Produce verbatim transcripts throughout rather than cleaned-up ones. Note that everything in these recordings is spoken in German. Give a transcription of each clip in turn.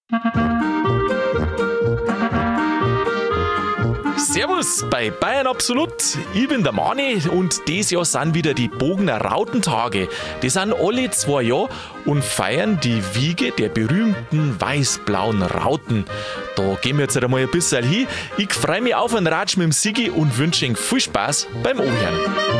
Servus bei Bayern Absolut. Ich bin der Mani und dieses Jahr sind wieder die Bogener Rautentage. Die sind alle zwei Jahre und feiern die Wiege der berühmten weiß-blauen Rauten. Da gehen wir jetzt einmal ein bisschen hin. Ich freue mich auf einen Ratsch mit dem Sigi und wünsche Ihnen viel Spaß beim Ohren.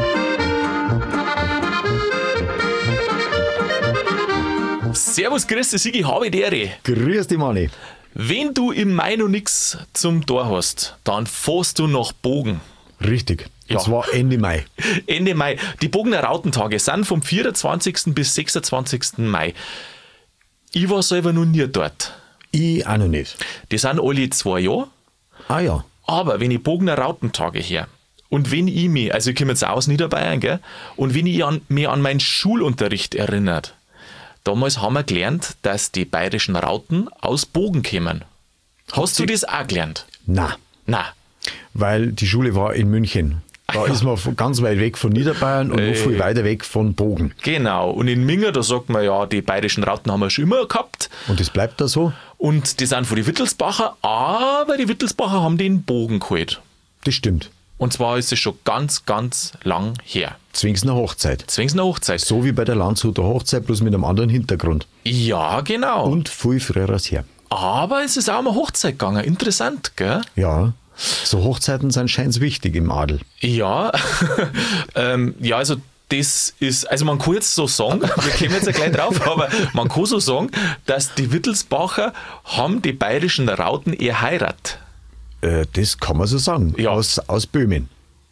Servus, grüß dich Sigi, habe die Ehre. Grüß dich, Mani. Wenn du im Mai noch nichts zum Tor hast, dann fährst du nach Bogen. Richtig. Ja. Und zwar Ende Mai. Ende Mai. Die Bogener Rautentage sind vom vierundzwanzigsten bis sechsundzwanzigsten Mai. Ich war selber noch nie dort. Ich auch noch nicht. Die sind alle zwei Jahre. Ah ja. Aber wenn ich Bogener Rautentage her und wenn ich mich, also ich komme jetzt aus Niederbayern, gell, und wenn ich an, mich an meinen Schulunterricht erinnert, damals haben wir gelernt, dass die bayerischen Rauten aus Bogen kommen. Hast du das auch gelernt? Nein. Nein. Weil die Schule war in München. Da Ah, ja. ist man von- ganz weit weg von Niederbayern und Äh. noch viel weiter weg von Bogen. Genau. Und in Minger, da sagt man ja, die bayerischen Rauten haben wir schon immer gehabt. Und das bleibt da so? Und die sind von den Wittelsbacher, aber die Wittelsbacher haben den Bogen geholt. Das stimmt. Und zwar ist es schon ganz, ganz lang her. Zwingsner Hochzeit. Zwingsener Hochzeit. So wie bei der Landshuter Hochzeit, bloß mit einem anderen Hintergrund. Ja, genau. Und viel früher als her. Aber es ist auch mal Hochzeit gegangen. Interessant, gell? Ja. So Hochzeiten sind scheinbar wichtig im Adel. Ja. ähm, ja, also das ist, also man kann jetzt so sagen, wir kommen jetzt ja gleich drauf, aber man kann so sagen, dass die Wittelsbacher haben die bayerischen Rauten erheiratet. Äh, das kann man so sagen. Ja. Aus, aus Böhmen.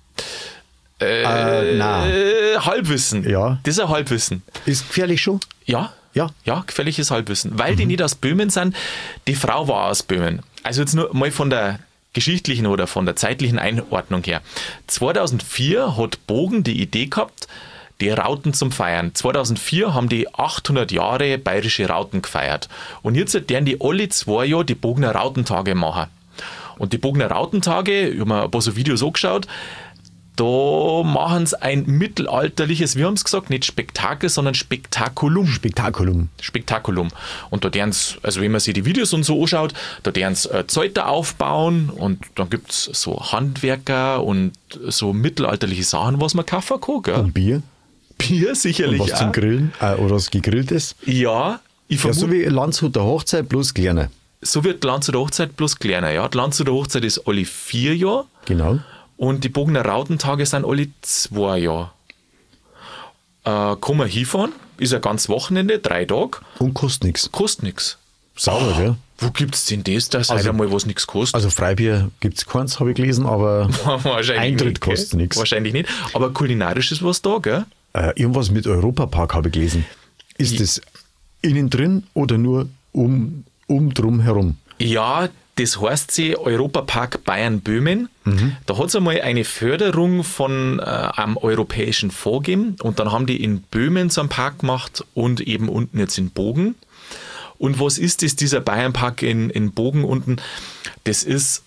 Äh, nein. Äh, Halbwissen. Ja. Das ist ein Halbwissen. Ist gefährlich schon? Ja. Ja. Ja, gefährliches Halbwissen. Weil die nicht aus Böhmen sind, die Frau war aus Böhmen. Also jetzt nur mal von der geschichtlichen oder von der zeitlichen Einordnung her. zweitausendvier hat Bogen die Idee gehabt, die Rauten zum Feiern. zweitausendvier haben die achthundert Jahre bayerische Rauten gefeiert. Und jetzt werden die alle zwei Jahre die Bogener Rautentage machen. Und die Bogener Rautentage, ich habe mir ein paar so Videos angeschaut, da machen sie ein mittelalterliches, wir haben es gesagt, nicht Spektakel, sondern Spektakulum. Spektakulum. Spektakulum. Und da deren sie, also wenn man sich die Videos und so anschaut, da deren sie äh, Zelte aufbauen und dann gibt es so Handwerker und so mittelalterliche Sachen, was man kaufen kann. Gell? Und Bier. Bier Und sicherlich was zum auch. Grillen. Äh, oder was Gegrilltes. Ja, ich Ja, vermute, so wie Landshuter Hochzeit, bloß kleiner. so wird die Landshuter Hochzeit bloß kleiner. Ja? Die Landshuter Hochzeit ist alle vier Jahre Genau. und die Bogener Rautentage sind alle zwei Jahre. Äh, kann man hinfahren, ist ein ganzes Wochenende, drei Tage, Und kostet nichts. kostet nichts. Sauber, gell? Wo gibt's denn das, dass Also- also, einmal was nichts kostet? Also Freibier gibt es keins, habe ich gelesen, aber Wahrscheinlich Eintritt nicht, gell? kostet nichts. Wahrscheinlich nicht. Aber kulinarisch ist was da, gell? äh, irgendwas mit Europapark habe ich gelesen. Ist I- das innen drin oder nur um, um drum herum? Ja, das heißt sie Europapark Bayern-Böhmen. Da hat es einmal eine Förderung von äh, einem europäischen Fonds gegeben und dann haben die in Böhmen so einen Park gemacht und eben unten jetzt in Bogen. Und was ist das, dieser Bayernpark in, in Bogen unten? Das ist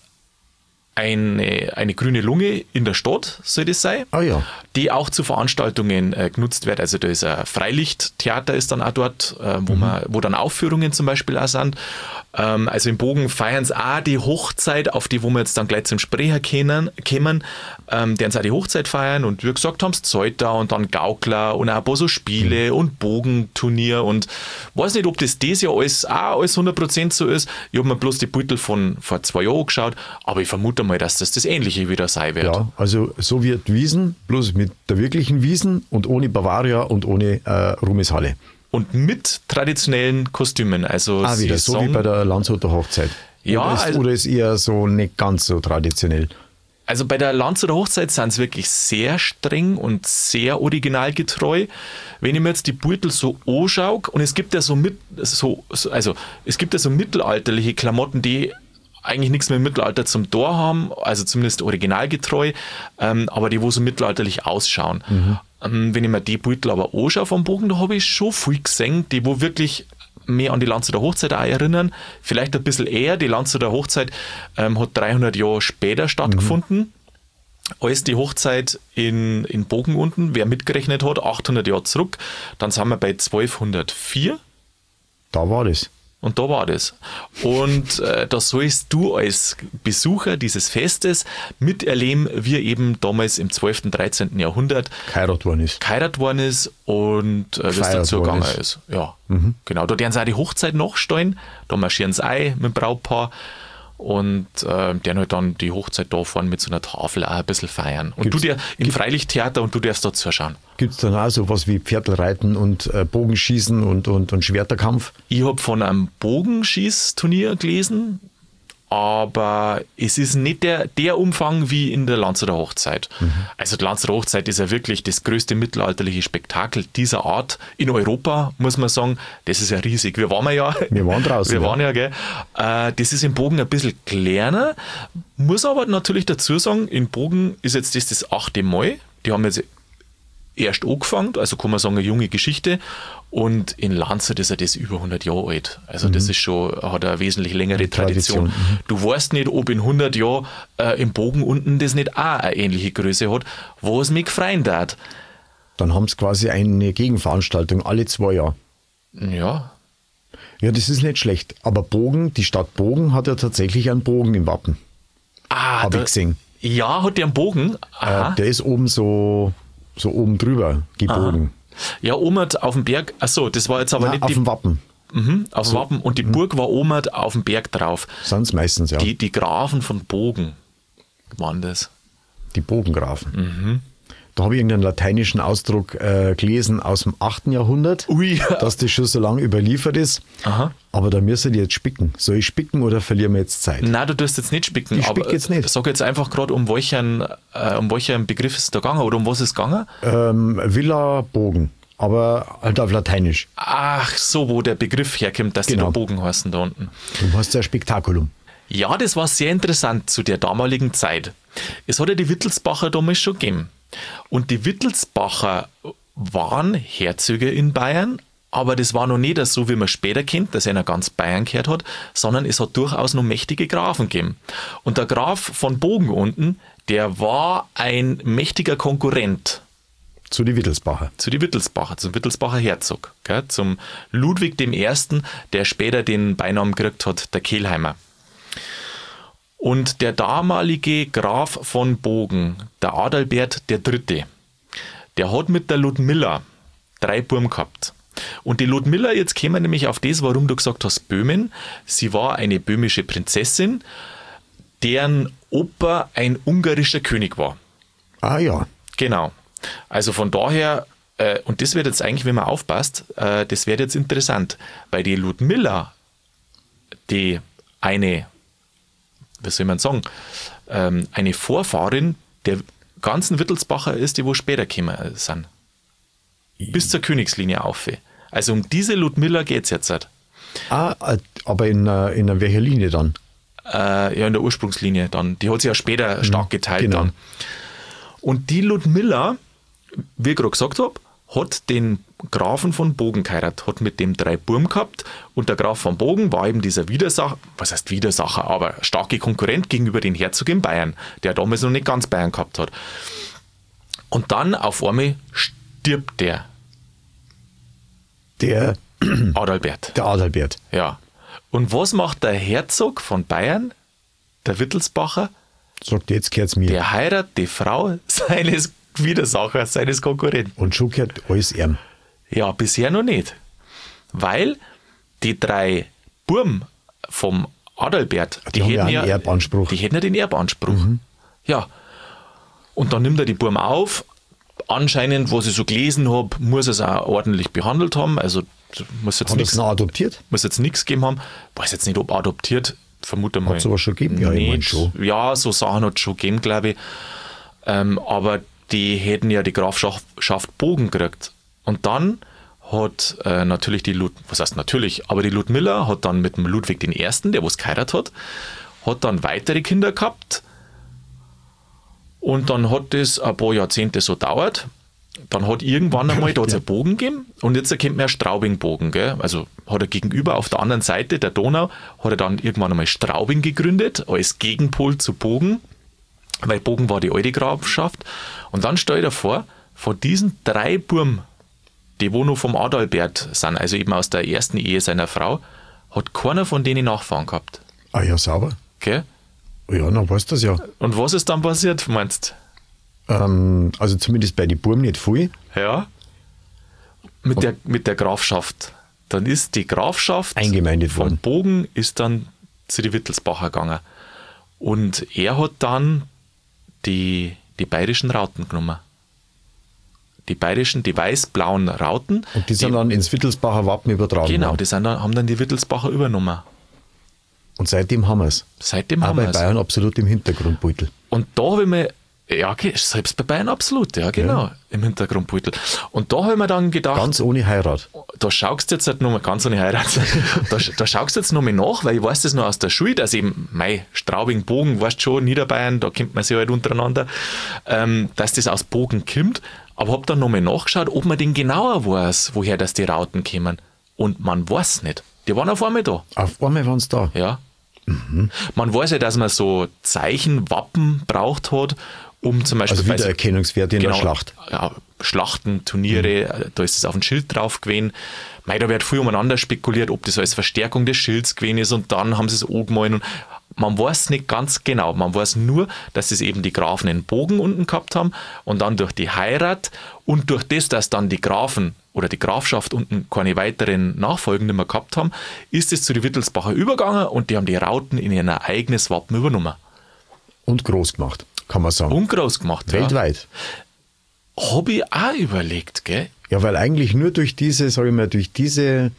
eine, eine grüne Lunge in der Stadt, soll das sein? Ah ja. Die auch zu Veranstaltungen äh, genutzt wird. Also da ist ein Freilichttheater ist dann auch dort, äh, wo, man, wo dann Aufführungen zum Beispiel auch sind. Ähm, also im Bogen feiern sie auch die Hochzeit, auf die, wo wir jetzt dann gleich zum Sprecher kommen, kommen ähm, deren sie auch die Hochzeit feiern und wie gesagt haben sie Zeug da und dann Gaukler und auch ein paar so Spiele und Bogenturnier und weiß nicht, ob das dieses Jahr alles auch alles hundert Prozent so ist. Ich habe mir bloß die Beutel von vor zwei Jahren angeschaut, aber ich vermute mal, dass das das Ähnliche wieder sein wird. Ja, also so wird Wiesen, bloß mit der wirklichen Wiesen und ohne Bavaria und ohne äh, Ruhmeshalle. Und mit traditionellen Kostümen. Also Ah, sie wieder, so wie sagen- bei der Landshuter Hochzeit. Ja, oder ist, also- oder ist eher so nicht ganz so traditionell? Also bei der Landshuter Hochzeit sind sie wirklich sehr streng und sehr originalgetreu. Wenn ich mir jetzt die Beutel so anschaue, und es gibt ja so mit, so, so- also es gibt ja so mittelalterliche Klamotten, die eigentlich nichts mehr im Mittelalter zum Tor haben, also zumindest originalgetreu, ähm, aber die wo so mittelalterlich ausschauen. Ähm, wenn ich mir die Beutel aber anschaue vom Bogen, da habe ich schon viel gesehen, die wo wirklich mehr an die Landshuter Hochzeit auch erinnern. Vielleicht ein bisschen eher. Die Landshuter Hochzeit ähm, hat dreihundert Jahre später stattgefunden. Als die Hochzeit in, in Bogen unten, wer mitgerechnet hat, achthundert Jahre zurück, dann sind wir bei zwölfhundertvier. Da war das. Und da war das. Und äh, da sollst du als Besucher dieses Festes miterleben, wie eben damals im zwölften, dreizehnten Jahrhundert geheiratet worden ist. geheiratet worden ist und äh, wie es Gefeiert dazu worden gegangen ist. ist. Ja, mhm. Genau. Da werden sie auch die Hochzeit nachstellen. Da marschieren sie ein mit dem Brautpaar. Und äh, die halt dann die Hochzeit da vorne mit so einer Tafel auch ein bisschen feiern. Und Gibt's, du dir im Freilichttheater und du darfst da zuschauen. Gibt es dann auch so was wie Pferdlreiten und äh, Bogenschießen und, und, und Schwerterkampf? Ich habe von einem Bogenschießturnier gelesen, aber es ist nicht der, der Umfang wie in der Lanzer Hochzeit. Mhm. Also die Lanzer Hochzeit ist ja wirklich das größte mittelalterliche Spektakel dieser Art in Europa, muss man sagen. Das ist ja riesig. Wir waren ja. Wir waren draußen. Wir waren ja, gell. Äh, das ist im Bogen ein bisschen kleiner. Muss aber natürlich dazu sagen, in Bogen ist jetzt das das achte Mal. Die haben jetzt erst angefangen, also kann man sagen, eine junge Geschichte. Und in Landshut ist ja das über hundert Jahre alt. Also mhm. das ist schon, hat eine wesentlich längere eine Tradition. Tradition. Mhm. Du weißt nicht, ob in hundert Jahren äh, im Bogen unten das nicht auch eine ähnliche Größe hat, wo es mich gefreien darf. Dann haben sie quasi eine Gegenveranstaltung alle zwei Jahre. Ja. Ja, das ist nicht schlecht. Aber Bogen, die Stadt Bogen hat ja tatsächlich einen Bogen im Wappen. Ah, habe ich gesehen. Ja, hat der einen Bogen? Aha. Äh, der ist oben so, so oben drüber gebogen. Aha. Ja, oben auf dem Berg, achso, das war jetzt aber Nein, nicht auf die, dem Wappen. Mhm, auf dem so. Wappen. Und die Burg war oben auf dem Berg drauf. Sind es meistens, ja. Die, die Grafen von Bogen waren das. Die Bogengrafen. Mhm. Da habe ich irgendeinen lateinischen Ausdruck äh, gelesen aus dem achten Jahrhundert, Ui. dass das schon so lange überliefert ist. Aha. Aber da müssen die jetzt spicken. Soll ich spicken oder verlieren wir jetzt Zeit? Nein, du tust jetzt nicht spicken. Ich spick jetzt nicht. Sag jetzt einfach gerade, um welchen, äh, um welchen Begriff ist es da gegangen oder um was ist es gegangen? Ähm, Villa Bogen, aber halt auf Lateinisch. Ach so, wo der Begriff herkommt, dass Genau. die da Bogen heißen da unten. Du hast ja Spektakulum. Ja, das war sehr interessant zu der damaligen Zeit. Es hat ja die Wittelsbacher damals schon gegeben. Und die Wittelsbacher waren Herzöge in Bayern, aber das war noch nicht so, wie man später kennt, dass einer ganz Bayern gehört hat, sondern es hat durchaus noch mächtige Grafen gegeben. Und der Graf von Bogen unten, der war ein mächtiger Konkurrent. Zu die Wittelsbacher. Zu die Wittelsbacher, zum Wittelsbacher Herzog, gell, zum Ludwig der Erste., der später den Beinamen gekriegt hat, der Kelheimer. Und der damalige Graf von Bogen, der Adalbert der Dritte., der hat mit der Ludmilla drei Buben gehabt. Und die Ludmilla, jetzt kämen wir nämlich auf das, warum du gesagt hast Böhmen. Sie war eine böhmische Prinzessin, deren Opa ein ungarischer König war. Ah ja. Genau. Also von daher, äh, und das wird jetzt eigentlich, wenn man aufpasst, äh, das wird jetzt interessant, weil die Ludmilla, die eine, wie soll man sagen, ähm, eine Vorfahrin der ganzen Wittelsbacher ist, die wo später gekommen sind. Bis zur Königslinie auf. Also um diese Ludmilla geht es jetzt. Halt. Ah, aber in, in einer welcher Linie dann? Äh, ja, in der Ursprungslinie dann. Die hat sich ja später stark geteilt genau. dann. Und die Ludmilla, wie ich gerade gesagt habe, hat den Grafen von Bogen geheiratet, hat mit dem drei Burm gehabt und der Graf von Bogen war eben dieser Widersacher, was heißt Widersacher, aber starke Konkurrent gegenüber den Herzog in Bayern, der damals noch nicht ganz Bayern gehabt hat. Und dann auf einmal stirbt der. Der Adalbert. Der Adalbert. Ja. Und was macht der Herzog von Bayern, der Wittelsbacher? Sagt, jetzt gehört's mir. Der heiratet die Frau seines Widersachers, seines Konkurrenten. Und schon gehört alles ihm. Ja, bisher noch nicht. Weil die drei Burm vom Adalbert, die, Die haben hätten ja einen Erbanspruch. Die hätten ja den Erbanspruch. Mhm. Ja. Und dann nimmt er die Burm auf. Anscheinend, was ich so gelesen habe, muss er es auch ordentlich behandelt haben. Also muss jetzt Hat er nichts es noch adoptiert? muss jetzt nichts gegeben haben. Weiß jetzt nicht, ob adoptiert, vermute mal. Hat es sowas schon gegeben? Ja, ich mein schon. Ja, so Sachen hat es schon gegeben, glaube ich. Ähm, aber die hätten ja die Grafschaft Bogen gekriegt. Und dann hat äh, natürlich die Lud, was heißt natürlich, aber die Ludmilla hat dann mit dem Ludwig den Ersten., der was geheiratet hat, hat dann weitere Kinder gehabt. Und dann hat das ein paar Jahrzehnte so gedauert. Dann hat irgendwann einmal da ja. einen Bogen gegeben und jetzt erkennt man ja Straubing-Bogen. Gell? Also hat er gegenüber auf der anderen Seite der Donau, hat er dann irgendwann einmal Straubing gegründet, als Gegenpol zu Bogen, weil Bogen war die alte Grafschaft. Und dann stell dir vor, von diesen drei Burm, die wo noch vom Adalbert sind, also eben aus der ersten Ehe seiner Frau, hat keiner von denen Nachfahren gehabt. Ah ja, sauber. Okay? Ja, dann weißt du das ja. Und was ist dann passiert, meinst Ähm, also zumindest bei den Buben nicht viel. du? Ja. Mit der, mit der Grafschaft. Dann ist die Grafschaft Eingemeindet vom worden. Bogen ist dann zu die Wittelsbacher gegangen. Und er hat dann die, die bayerischen Rauten genommen. Die bayerischen, die weiß-blauen Rauten. Und die sind dann ins Wittelsbacher Wappen übertragen Genau, worden. die sind dann, haben dann die Wittelsbacher übernommen. Und seitdem haben wir es. Seitdem Auch haben bei wir es. Bayern absolut im Hintergrundbeutel. Und da habe ich mir, ja, okay, selbst bei Bayern absolut, ja, genau, Ja. im Hintergrundbeutel. Und da habe ich mir dann gedacht, Ganz ohne Heirat. da schaust du jetzt halt nochmal, ganz ohne Heirat, da, da schaust du jetzt nochmal nach, weil ich weiß das noch aus der Schule, dass eben, mei, Straubing, Bogen, weißt schon, Niederbayern, da kennt man sich halt untereinander, ähm, dass das aus Bogen kommt. Aber habe dann nochmal nachgeschaut, ob man denn genauer weiß, woher das die Rauten kommen. Und man weiß nicht. Die waren auf einmal da. Auf einmal waren sie da. Ja. Man weiß ja, dass man so Zeichen, Wappen braucht hat, um zum Beispiel Also bei so- Wiedererkennungswerte in der Schlacht. Ja, Schlachten, Turniere, da ist es auf dem Schild drauf gewesen. Mei, da wird viel umeinander spekuliert, ob das als Verstärkung des Schilds gewesen ist und dann haben sie es angemalt. Und man weiß nicht ganz genau. Man weiß nur, dass es eben die Grafen einen Bogen unten gehabt haben und dann durch die Heirat und durch das, dass dann die Grafen oder die Grafschaft unten keine weiteren Nachfolgenden mehr gehabt haben, ist es zu den Wittelsbacher übergegangen und die haben die Rauten in ihr eigenes Wappen übernommen. Und groß gemacht, kann man sagen. Und groß gemacht. Weltweit. Ja. Habe ich auch überlegt, gell? Ja, weil eigentlich nur durch diese, sage ich mal, durch diese,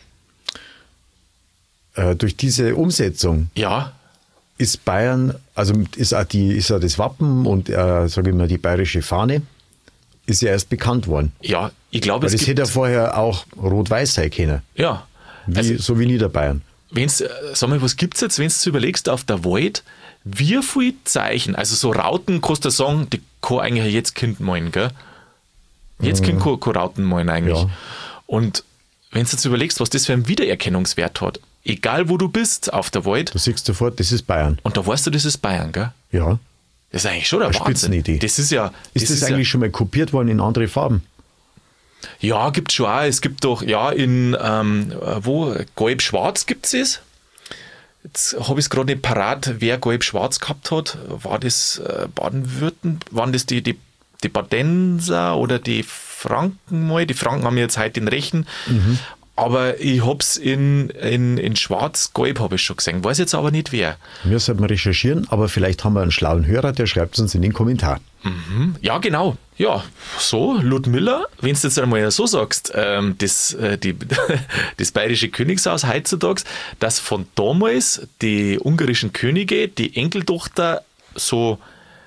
äh, durch diese Umsetzung Ja, ist Bayern, also ist auch, die, ist auch das Wappen und, äh, sage ich mal, die bayerische Fahne, ist ja erst bekannt worden. ja, ich glaube, Weil es das gibt... hätte ja vorher auch rot-weiß sein können, Ja, wie, also, so wie Niederbayern. wenn's, äh, sag mal, was gibt's jetzt, wenn du überlegst, auf der Wald, wie viele Zeichen, also so Rauten, kannst du sagen, die kann eigentlich jetzt Kind malen, gell? Jetzt Kind kann, kann Rauten malen eigentlich. Ja. Und wenn du jetzt überlegst, was das für einen Wiedererkennungswert hat, egal wo du bist auf der Wald, Du siehst sofort, das ist Bayern. und da weißt du, das ist Bayern, gell? Ja. Das ist eigentlich schon der Eine Wahnsinn. Spitzenidee. Das ist ja... Ist das, eigentlich schon mal kopiert worden in andere Farben? Ja, ja gibt schon auch. Es gibt doch, ja, in, ähm, wo, Gelb-Schwarz gibt es es. Jetzt habe ich es gerade nicht parat, wer Gelb-Schwarz gehabt hat. War das äh, Baden-Württemberg? Waren das die, die, die Badenser oder die Franken mal? Die Franken haben jetzt heute den Rechen. Mhm. Aber ich habe es in, in, in Schwarz-Gelb habe ich schon gesehen. Weiß jetzt aber nicht wer. Wir sollten mal recherchieren, aber vielleicht haben wir einen schlauen Hörer, der schreibt es uns in den Kommentar. Ja, genau. Ja, so, Ludmilla, wenn du jetzt einmal so sagst, ähm, das, äh, die, das bayerische Königshaus heutzutage, dass von damals die ungarischen Könige, die Enkeltochter, so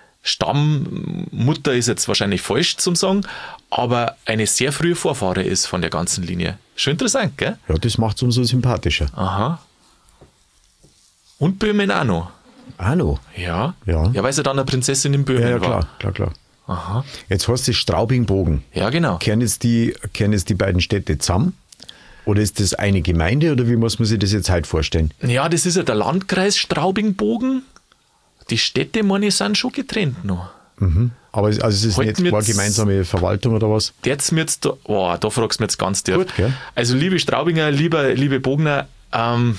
Stammmutter ist jetzt wahrscheinlich falsch zum sagen, aber eine sehr frühe Vorfahre ist von der ganzen Linie. Schon interessant, gell? Ja, das macht es umso sympathischer. Aha. Und Böhmen auch noch. Ah, no. Ja. Ja. Ja, weil sie dann eine Prinzessin in Böhmen Ja, ja, war. klar, klar, klar. Aha. Jetzt heißt es Straubing-Bogen. Ja, genau. Kehren jetzt, die, kehren jetzt die beiden Städte zusammen? Oder ist das eine Gemeinde oder wie muss man sich das jetzt halt vorstellen? Ja, das ist ja der Landkreis Straubing-Bogen. Die Städte, meine ich, sind schon getrennt noch. Aber es, also es ist Halten nicht wir eine jetzt- gemeinsame Verwaltung oder was? Jetzt mir jetzt da, oh, da fragst du mich jetzt ganz tief. Gut, gell? Also, liebe Straubinger, lieber, liebe Bogner, ähm,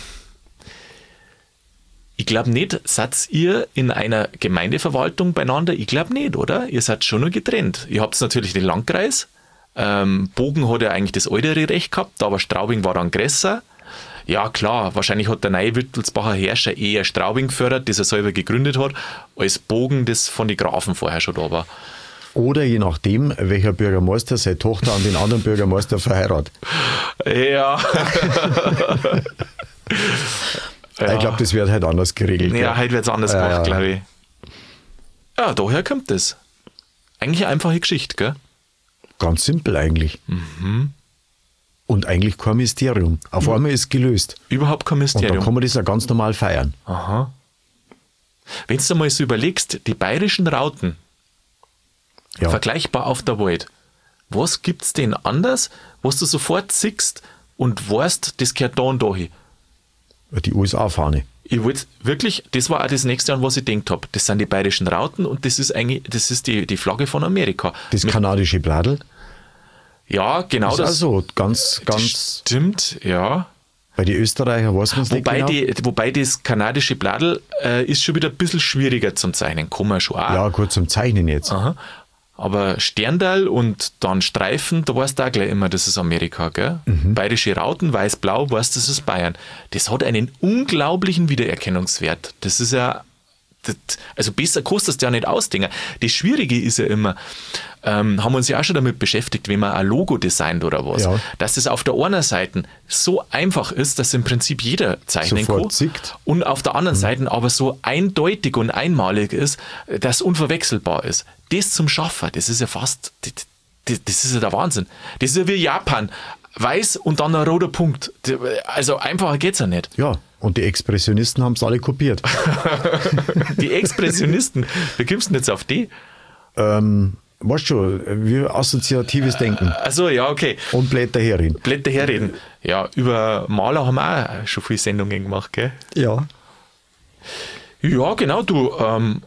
ich glaube nicht, seid ihr in einer Gemeindeverwaltung beieinander? Ich glaube nicht, oder? Ihr seid schon nur getrennt. Ihr habt natürlich den Landkreis. Ähm, Bogen hat ja eigentlich das ältere Recht gehabt, aber Straubing war dann größer. Ja, klar, wahrscheinlich hat der neue Wittelsbacher Herrscher eher Straubing gefördert, das er selber gegründet hat, als Bogen, das von den Grafen vorher schon da war. Oder je nachdem, welcher Bürgermeister seine Tochter an den anderen Bürgermeister verheiratet. Ja. Ich glaube, das wird halt anders geregelt. Ja, gell? heute wird es anders Ja, gemacht, ja. glaube ich. Ja, daher kommt das. Eigentlich eine einfache Geschichte, gell? Ganz simpel eigentlich. Und eigentlich kein Mysterium. Auf einmal ist es gelöst. Überhaupt kein Und dann Mysterium. kann man das ja ganz normal feiern. Aha. Wenn du mal so überlegst, die bayerischen Rauten, Ja. vergleichbar auf der Wald, was gibt es denn anders, was du sofort siehst und weißt, das gehört da und da hin? Die U S A-Fahne. Ich wollte wirklich, das war auch das nächste, an was ich gedacht habe. Das sind die bayerischen Rauten und das ist eigentlich, das ist die, die Flagge von Amerika. Das Mit- kanadische Bladel. Ja, genau Ist das. also ganz, Das ganz. stimmt, ja. Bei den Österreichern weiß man es nicht Wobei, genau. die, wobei das kanadische Bladel äh, ist schon wieder ein bisschen schwieriger zum Zeichnen. Kann man schon auch. Ja, gut, zum Zeichnen jetzt. Aha. Aber Sterndal und dann Streifen, da weißt du auch gleich immer, das ist Amerika, gell? Mhm. Bayerische Rauten, weiß-blau, weißt du, das ist Bayern. Das hat einen unglaublichen Wiedererkennungswert. Das ist ja, das, also besser kostet das ja nicht ausdenken. Das Schwierige ist ja immer, ähm, haben wir uns ja auch schon damit beschäftigt, wenn man ein Logo designt oder was, Ja. dass das auf der einen Seite so einfach ist, dass im Prinzip jeder zeichnen Sofort kann. sieht. Und auf der anderen Seite aber so eindeutig und einmalig ist, dass es unverwechselbar ist. Das zum Schaffen, das ist ja fast, das, das ist ja der Wahnsinn. Das ist ja wie Japan. Weiß und dann ein roter Punkt. Also einfacher geht's ja nicht. Ja, und die Expressionisten haben es alle kopiert. Die Expressionisten, wie kommst du denn jetzt auf die? ähm, weißt schon, wie assoziatives Denken. Also ja, okay. Und Blätter herin. Blätter herreden. Ja, über Maler haben wir auch schon viele Sendungen gemacht, gell? Ja. Ja, genau, du. Ähm,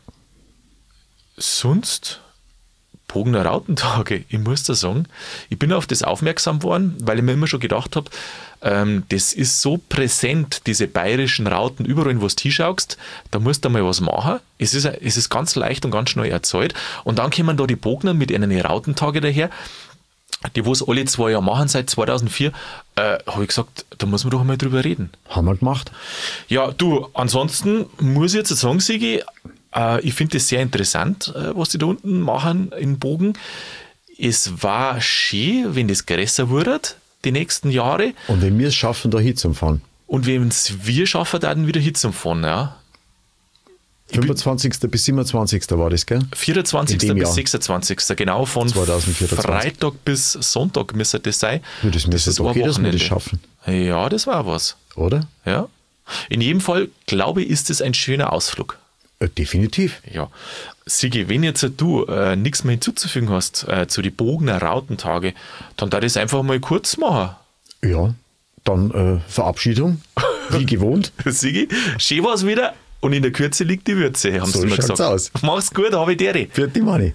sonst Bogener Rautentage, ich muss da sagen, ich bin auf das aufmerksam worden, weil ich mir immer schon gedacht habe, ähm, das ist so präsent, diese bayerischen Rauten, überall, wo du hinschaust, da musst du mal was machen. Es ist, es ist ganz leicht und ganz schnell erzählt. Und dann kommen da die Bogner mit ihren Rautentage daher, die wo es alle zwei Jahre machen, seit zweitausendvier, äh, habe ich gesagt, da muss man doch mal drüber reden. Haben wir gemacht. Ja, du, ansonsten muss ich jetzt sagen, Sigi, äh, ich finde das sehr interessant, äh, was die da unten machen in Bogen. Es war schön, wenn das größer wurde, die nächsten Jahre. Und wenn wir es schaffen, da hinzufahren. Und wenn es wir schaffen, dann wieder hinzufahren, ja. fünfundzwanzigsten bis siebenundzwanzigsten war das, gell? vierundzwanzigsten In dem bis Jahr. sechsundzwanzigsten Genau von zweitausendvierundzwanzig. Freitag bis Sonntag müsste das sein. Ja, das müsste ist doch ein jedes Mal das Wochenende. schaffen, Ja, das war was. oder? Ja. In jedem Fall, glaube ich, ist es ein schöner Ausflug. Äh, definitiv. Ja. Sigi, wenn jetzt du äh, nichts mehr hinzuzufügen hast äh, zu den Bogener Rautentage, dann darf ich es einfach mal kurz machen. Ja, dann äh, Verabschiedung, wie gewohnt. Sigi, schön war's wieder und in der Kürze liegt die Würze, haben So sie immer schaut's gesagt. aus. Mach's gut, habe ich dir. Für die Money.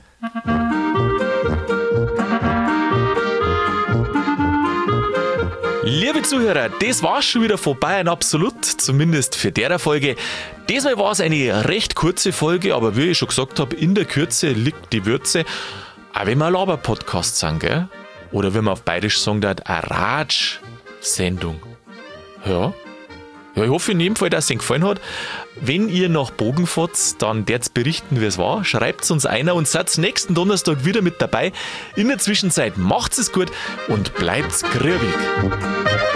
Liebe Zuhörer, das war's schon wieder von Bayern Absolut, zumindest für der Folge. Diesmal war es eine recht kurze Folge, aber wie ich schon gesagt habe, in der Kürze liegt die Würze. Auch wenn wir ein Laber-Podcast sind, gell? Oder wenn man auf Bayerisch sagen darf, eine Ratsch-Sendung. Ja. Ja, ich hoffe in jedem Fall, dass es Ihnen gefallen hat. Wenn ihr nach Bogen fahrt, dann werdet berichten, wie es war. Schreibt uns einer und seid nächsten Donnerstag wieder mit dabei. In der Zwischenzeit macht's es gut und bleibt's grübig.